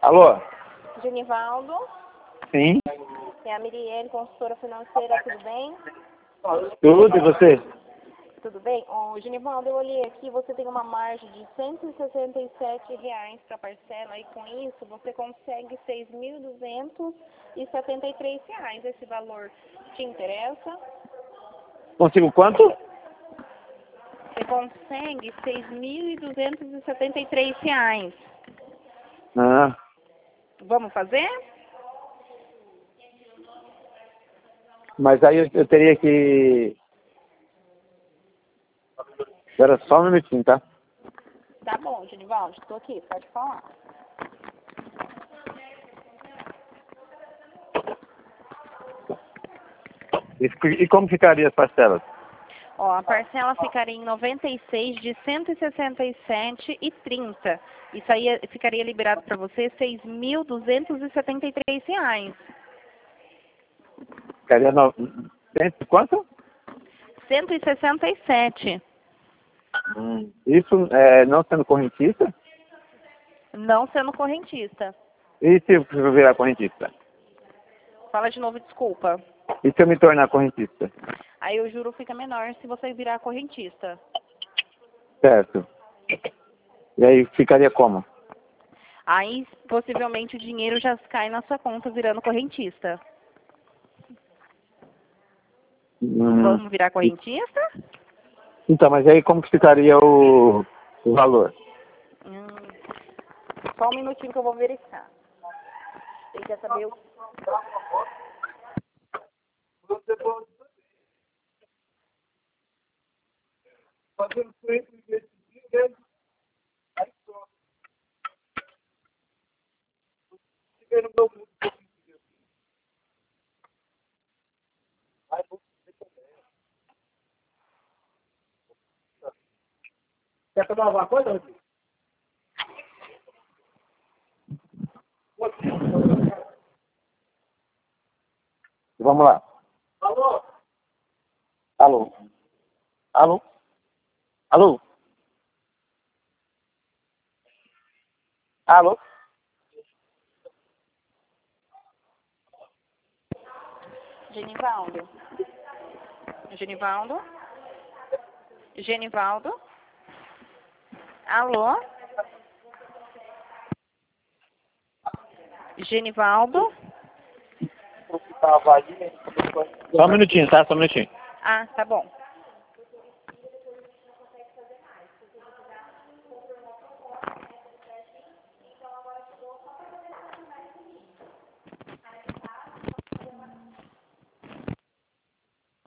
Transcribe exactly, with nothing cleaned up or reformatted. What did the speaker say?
Alô? Genivaldo, Sim? é a Mirielle, consultora financeira, tudo bem? Tudo, e você? Tudo bem? Ô, Genivaldo, eu olhei aqui, você tem uma margem de cento e sessenta e sete reais para parcela e com isso você consegue seis mil duzentos e setenta e três reais. Esse valor te interessa? Consigo quanto? Você consegue seis mil duzentos e setenta e três reais. Ah, Vamos fazer? mas aí eu, eu teria que... Espera só um minutinho, tá? Tá bom, Genivaldo, estou aqui, pode falar. E, e como ficaria as parcelas? Ó, a parcela ficaria em noventa e seis de cento e sessenta e sete e trinta. Isso aí ficaria liberado para você seis mil duzentos e setenta e três reais. Ficaria no... Cento- Quanto? cento e sessenta e sete. Hum, isso é, não sendo correntista? Não sendo correntista. E se eu virar correntista? Fala de novo, desculpa. E se eu me tornar correntista? Aí o juro fica menor se você virar correntista. Certo. E aí ficaria como? Aí possivelmente o dinheiro já cai na sua conta virando correntista. Hum, Vamos virar correntista? então, mas aí como que ficaria o, o valor? Hum, só um minutinho que eu vou verificar. Ele quer saber o... Quer tomar alguma coisa? Vamos lá. Alô? Alô? Alô? Alô? Alô? Genivaldo. Genivaldo? Genivaldo? Alô? Genivaldo? Só um minutinho, tá? Só um minutinho. Ah, tá bom.